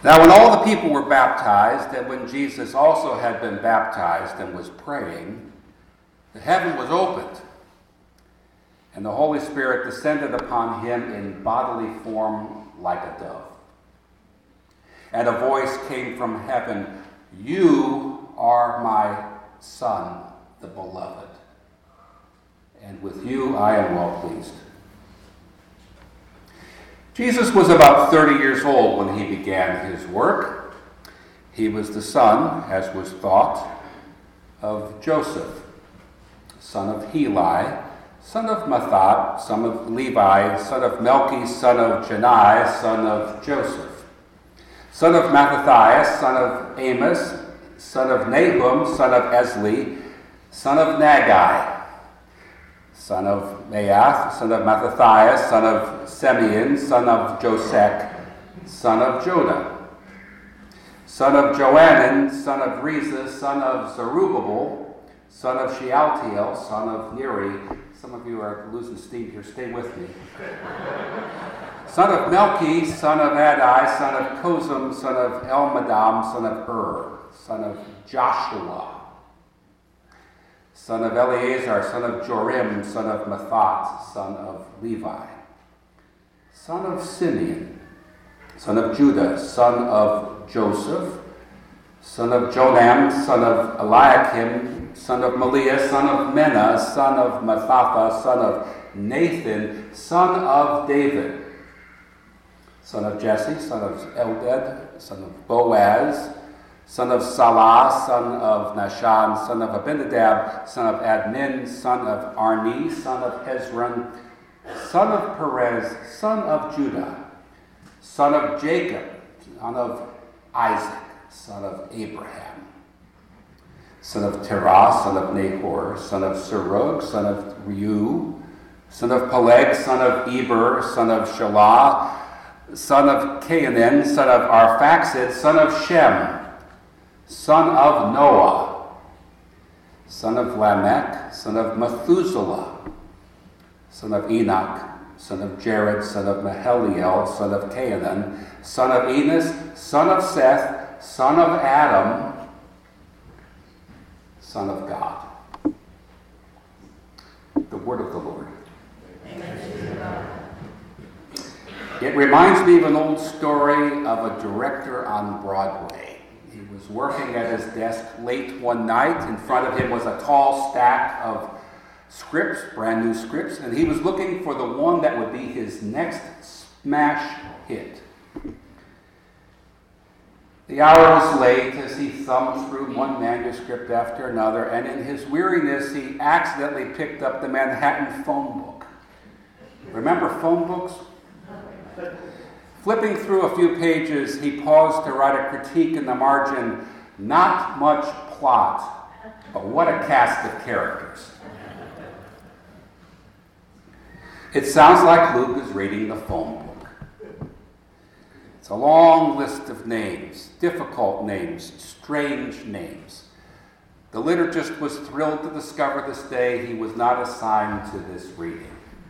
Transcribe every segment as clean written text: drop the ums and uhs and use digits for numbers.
Now when all the people were baptized, and when Jesus also had been baptized and was praying, the heaven was opened, and the Holy Spirit descended upon him in bodily form like a dove. And a voice came from heaven, "You are my Son, the beloved, and with you I am well pleased." Jesus was about 30 years old when he began his work. He was the son, as was thought, of Joseph, son of Heli, son of Matthat, son of Levi, son of Melchi, son of Jannai, son of Joseph, son of Mattathias, son of Amos, son of Nahum, son of Esli, son of Nagai, son of Maath, son of Mattathias, son of Simeon, son of Josech, son of Joda, son of Joanan, son of Reza, son of Zerubbabel, son of Shealtiel, son of Neri. Some of you are losing steam here, stay with me. Son of Melchi, son of Adai, son of Kozum, son of Elmadam, son of son of Joshua, son of Eleazar, son of Jorim, son of Matthat, son of Levi, son of Simeon, son of Judah, son of Joseph, son of Jonam, son of Eliakim, son of Meliah, son of Menah, son of Mathatha, son of Nathan, son of David, son of Jesse, son of Eldad, son of Boaz, son of Salah, son of Nahshon, son of Abinadab, son of Admin, son of Arni, son of Hezron, son of Perez, son of Judah, son of Jacob, son of Isaac, son of Abraham, son of Terah, son of Nahor, son of Serug, son of Reu, son of Peleg, son of Eber, son of Shelah, son of Cainan, son of Arphaxad, son of Shem, son of Noah, son of Lamech, son of Methuselah, son of Enoch, son of Jared, son of Maheliel, son of Cainan, son of Enos, son of Seth, son of Adam, son of God. The word of the Lord. It reminds me of an old story of a director on Broadway. He was working at his desk late one night. In front of him was a tall stack of scripts, brand new scripts, and he was looking for the one that would be his next smash hit. The hour was late as he thumbed through one manuscript after another, and in his weariness, he accidentally picked up the Manhattan phone book. Remember phone books? Flipping through a few pages, he paused to write a critique in the margin. Not much plot, but what a cast of characters. It sounds like Luke is reading the phone book. It's a long list of names, difficult names, strange names. The liturgist was thrilled to discover this day he was not assigned to this reading.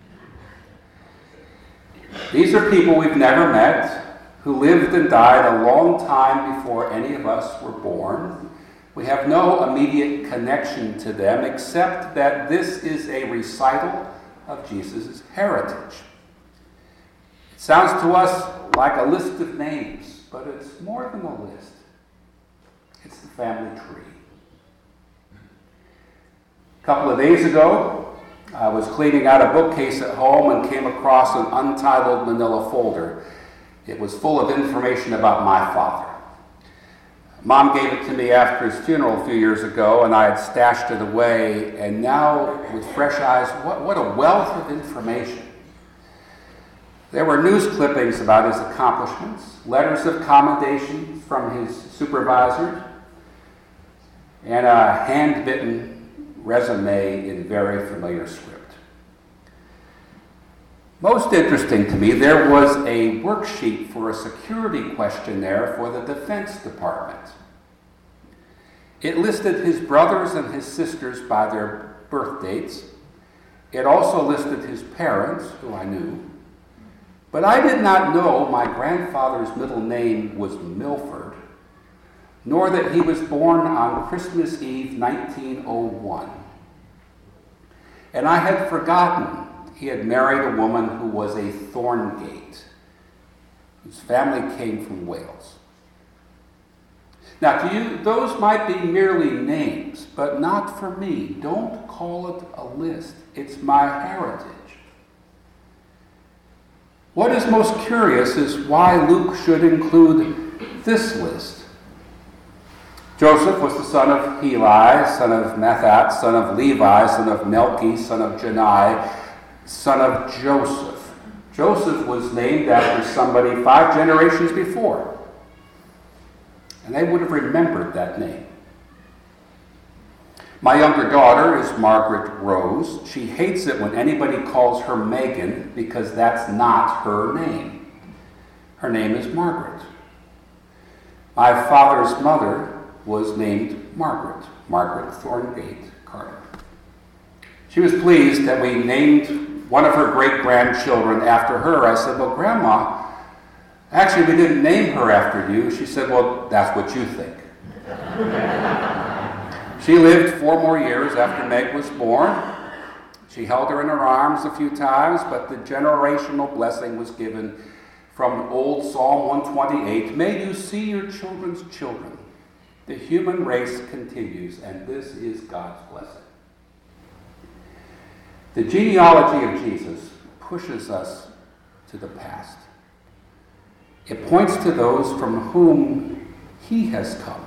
These are people we've never met, who lived and died a long time before any of us were born. We have no immediate connection to them except that this is a recital of Jesus' heritage. It sounds to us like a list of names, but it's more than a list. It's the family tree. A couple of days ago, I was cleaning out a bookcase at home and came across an untitled manila folder. It was full of information about my father. Mom gave it to me after his funeral a few years ago, and I had stashed it away, and now, with fresh eyes, what a wealth of information. There were news clippings about his accomplishments, letters of commendation from his supervisors, and a hand-bitten resume in very familiar script. Most interesting to me, there was a worksheet for a security questionnaire for the Defense Department. It listed his brothers and his sisters by their birth dates. It also listed his parents, who I knew, but But I did not know my grandfather's middle name was Milford, nor that he was born on Christmas Eve, 1901. And I had forgotten he had married a woman who was a Thorngate, whose family came from Wales. Now, to you, those might be merely names, but not for me. Don't call it a list. It's my heritage. What is most curious is why Luke should include this list. Joseph was the son of Heli, son of Mathat, son of Levi, son of Melchi, son of Janai, son of Joseph. Joseph was named after somebody 5 generations before. And they would have remembered that name. My younger daughter is Margaret Rose. She hates it when anybody calls her Megan because that's not her name. Her name is Margaret. My father's mother was named Margaret Thorngate Carter. She was pleased that we named one of her great-grandchildren after her. I said, well, Grandma, actually, we didn't name her after you. She said, well, that's what you think. She lived 4 more years after Meg was born. She held her in her arms a few times, but the generational blessing was given from old Psalm 128. May you see your children's children. The human race continues, and this is God's blessing. The genealogy of Jesus pushes us to the past. It points to those from whom he has come.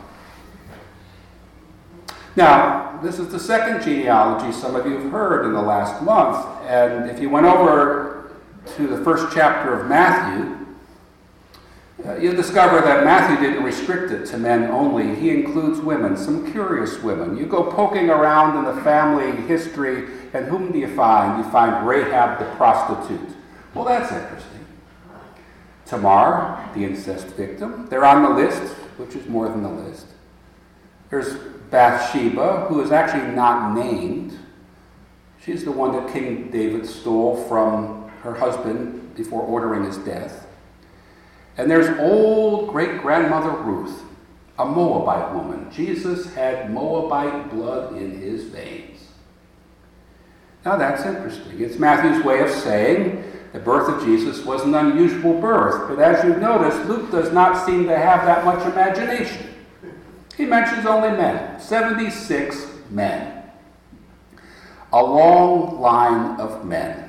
Now, this is the second genealogy some of you have heard in the last month, and if you went over to the first chapter of Matthew, you'll discover that Matthew didn't restrict it to men only. He includes women, some curious women. You go poking around in the family history, and whom do you find? You find Rahab the prostitute. Well, that's interesting. Tamar, the incest victim. They're on the list, which is more than the list. There's Bathsheba, who is actually not named. She's the one that King David stole from her husband before ordering his death. And there's old great-grandmother Ruth, a Moabite woman. Jesus had Moabite blood in his veins. Now that's interesting. It's Matthew's way of saying the birth of Jesus was an unusual birth. But as you've noticed, Luke does not seem to have that much imagination. He mentions only men, 76 men. A long line of men.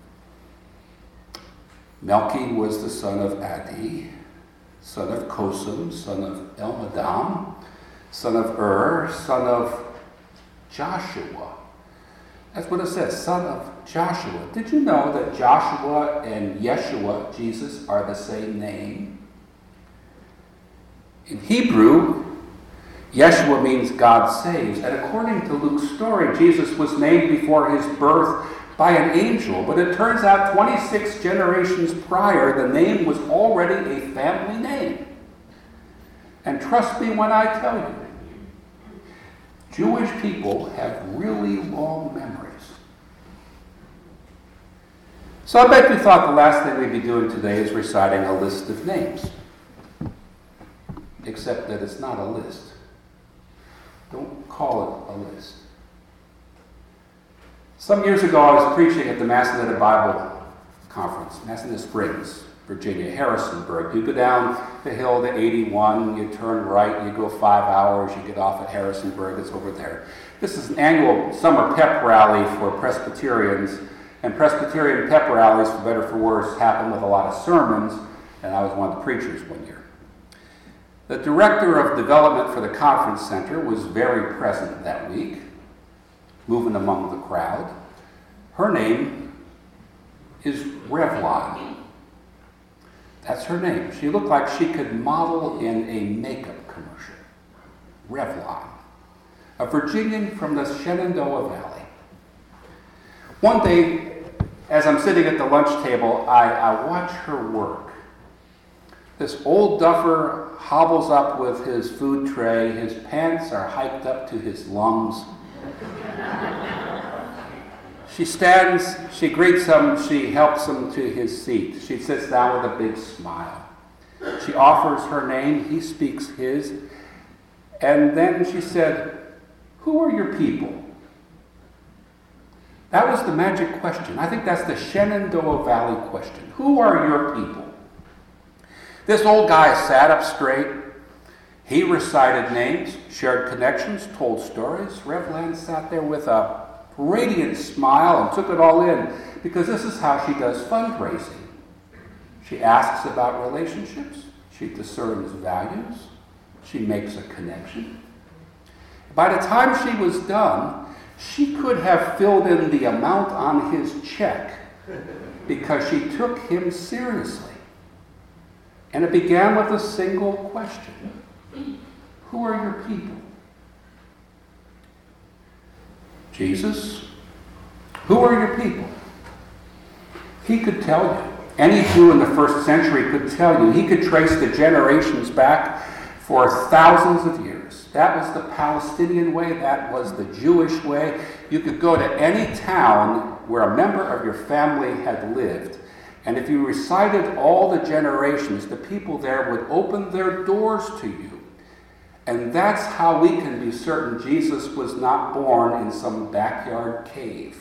Melchi was the son of Adi, son of Kosam, son of Elmadam, son of son of Joshua. That's what it says, son of Joshua. Did you know that Joshua and Yeshua, Jesus, are the same name? In Hebrew, Yeshua means God saves. And according to Luke's story, Jesus was named before his birth by an angel. But it turns out 26 generations prior, the name was already a family name. And trust me when I tell you, Jewish people have really long memories. So I bet you thought the last thing we'd be doing today is reciting a list of names. Except that it's not a list. Don't call it a list. Some years ago, I was preaching at the Massanutten Bible Conference, Massanutten Springs, Virginia, Harrisonburg. You go down the hill to 81, you turn right, you go 5 hours, you get off at Harrisonburg, it's over there. This is an annual summer pep rally for Presbyterians, and Presbyterian pep rallies, for better or for worse, happen with a lot of sermons, and I was one of the preachers one year. The director of development for the conference center was very present that week, moving among the crowd. Her name is Revlon. That's her name. She looked like she could model in a makeup commercial. Revlon, a Virginian from the Shenandoah Valley. One day, as I'm sitting at the lunch table, I watch her work. This old duffer hobbles up with his food tray. His pants are hiked up to his lungs. She stands, she greets him, she helps him to his seat. She sits down with a big smile. She offers her name, he speaks his, and then she said, "Who are your people?" That was the magic question. I think that's the Shenandoah Valley question. Who are your people? This old guy sat up straight. He recited names, shared connections, told stories. Rev Land sat there with a radiant smile and took it all in, because this is how she does fundraising. She asks about relationships. She discerns values. She makes a connection. By the time she was done, she could have filled in the amount on his check because she took him seriously. And it began with a single question. Who are your people? Jesus, who are your people? He could tell you. Any Jew in the first century could tell you. He could trace the generations back for thousands of years. That was the Palestinian way. That was the Jewish way. You could go to any town where a member of your family had lived, and if you recited all the generations, the people there would open their doors to you. And that's how we can be certain Jesus was not born in some backyard cave.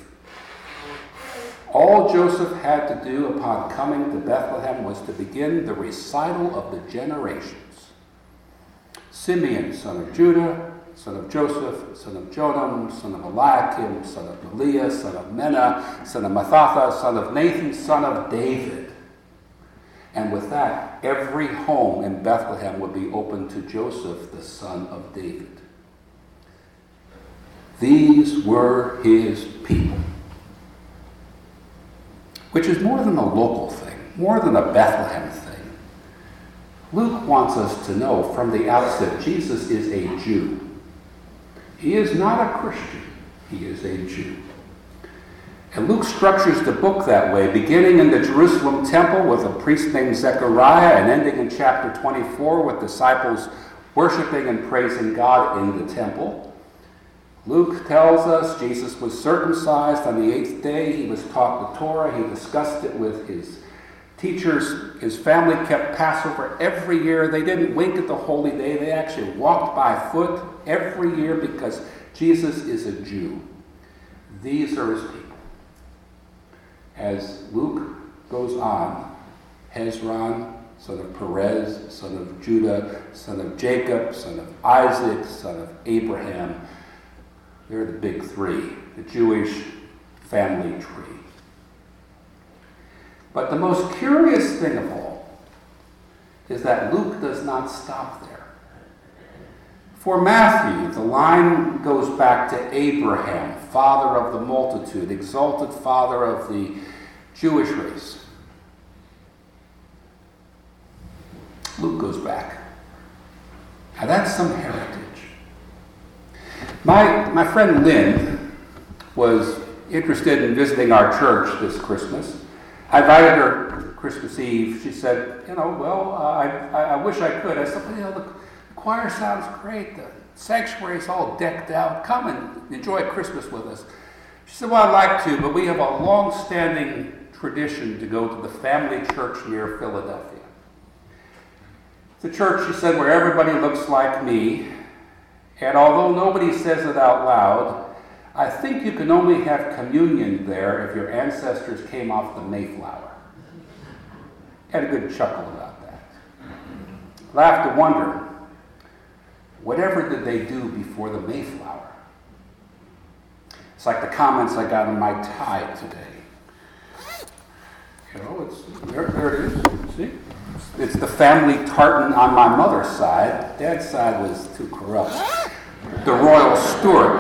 All Joseph had to do upon coming to Bethlehem was to begin the recital of the generations. Simeon, son of Judah, son of Joseph, son of Jonam, son of Eliakim, son of Meliah, son of Menah, son of Mathatha, son of Nathan, son of David. And with that, every home in Bethlehem would be open to Joseph, the son of David. These were his people. Which is more than a local thing, more than a Bethlehem thing. Luke wants us to know from the outset, Jesus is a Jew. He is not a Christian. He is a Jew. And Luke structures the book that way, beginning in the Jerusalem temple with a priest named Zechariah and ending in chapter 24 with disciples worshiping and praising God in the temple. Luke tells us Jesus was circumcised on the 8th day. He was taught the Torah. He discussed it with his teachers. His family kept Passover every year. They didn't wink at the holy day. They actually walked by foot every year because Jesus is a Jew. These are his people. As Luke goes on, Hezron, son of Perez, son of Judah, son of Jacob, son of Isaac, son of Abraham. They're the big three, the Jewish family tree. But the most curious thing of all is that Luke does not stop there. For Matthew, the line goes back to Abraham, father of the multitude, exalted father of the Jewish race. Luke goes back. Now that's some heritage. My friend Lynn was interested in visiting our church this Christmas. I invited her Christmas Eve. She said, I wish I could. I said, the choir sounds great. The sanctuary's all decked out. Come and enjoy Christmas with us. She said, well, I'd like to, but we have a long-standing tradition to go to the family church near Philadelphia. The church, she said, where everybody looks like me. And although nobody says it out loud, I think you can only have communion there if your ancestors came off the Mayflower. Had a good chuckle about that. I have to wonder, whatever did they do before the Mayflower? It's like the comments I got on my tie today. There it is, see? It's the family tartan on my mother's side. Dad's side was too corrupt. The Royal Stuart.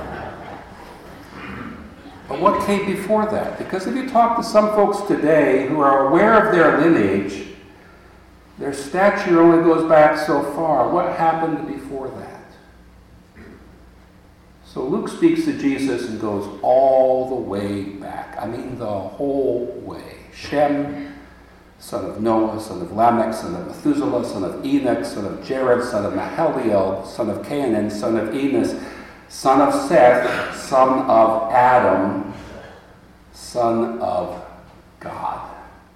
But what came before that? Because if you talk to some folks today who are aware of their lineage, their stature only goes back so far. What happened before that? So Luke speaks to Jesus and goes all the way back. I mean the whole way. Shem, son of Noah, son of Lamech, son of Methuselah, son of Enoch, son of Jared, son of Mahaliel, son of Cainan, son of Enos, son of Seth, son of Adam, Son of God.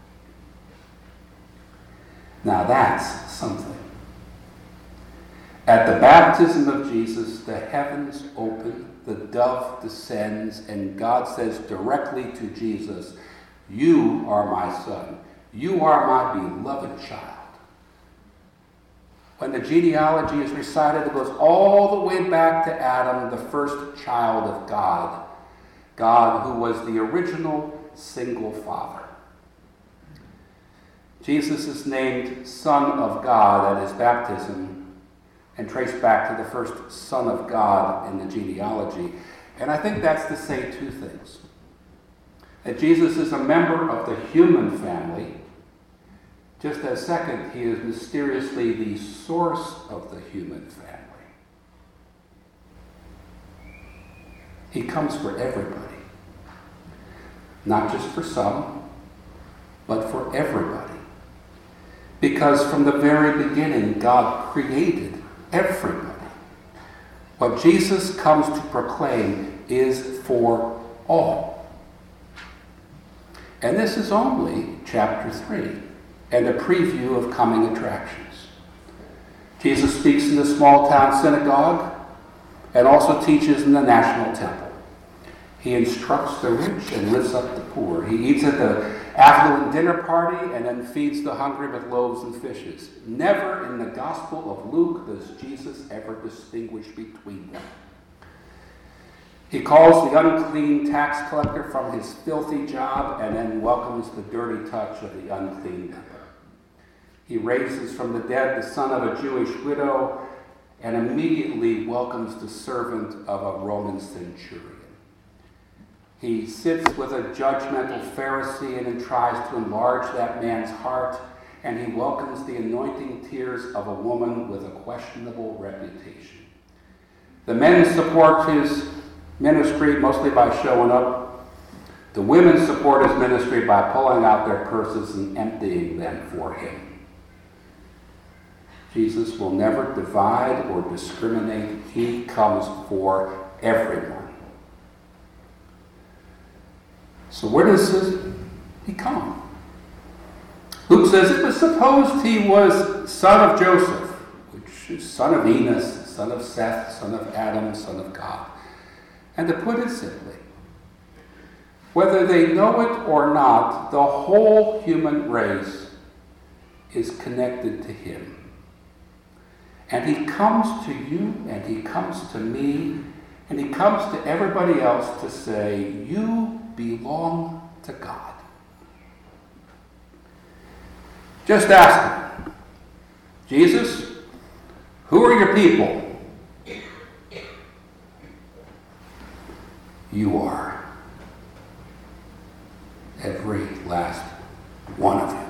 Now that's something. At the baptism of Jesus, the heavens open, the dove descends, and God says directly to Jesus, "You are my son. You are my beloved child." When the genealogy is recited, it goes all the way back to Adam, the first child of God. God, who was the original single father. Jesus is named Son of God at his baptism and traced back to the first Son of God in the genealogy. And I think that's to say two things. That Jesus is a member of the human family, just as second, he is mysteriously the source of the human family. He comes for everybody. Not just for some, but for everybody. Because from the very beginning, God created everybody. What Jesus comes to proclaim is for all. And this is only chapter 3 and a preview of coming attractions. Jesus speaks in the small town synagogue and also teaches in the national temple. He instructs the rich and lifts up the poor. He eats at the affluent dinner party and then feeds the hungry with loaves and fishes. Never in the Gospel of Luke does Jesus ever distinguish between them. He calls the unclean tax collector from his filthy job and then welcomes the dirty touch of the unclean leper. He raises from the dead the son of a Jewish widow and immediately welcomes the servant of a Roman centurion. He sits with a judgmental Pharisee and then tries to enlarge that man's heart, and he welcomes the anointing tears of a woman with a questionable reputation. The men support his ministry mostly by showing up. The women support his ministry by pulling out their purses and emptying them for him. Jesus will never divide or discriminate. He comes for everyone. So where does he come? Luke says it was supposed he was son of Joseph, which is son of Enos, son of Seth, son of Adam, son of God. And to put it simply, whether they know it or not, the whole human race is connected to him. And he comes to you, and he comes to me, and he comes to everybody else to say, you belong to God. Just ask him, Jesus, who are your people? You are. Every last one of you.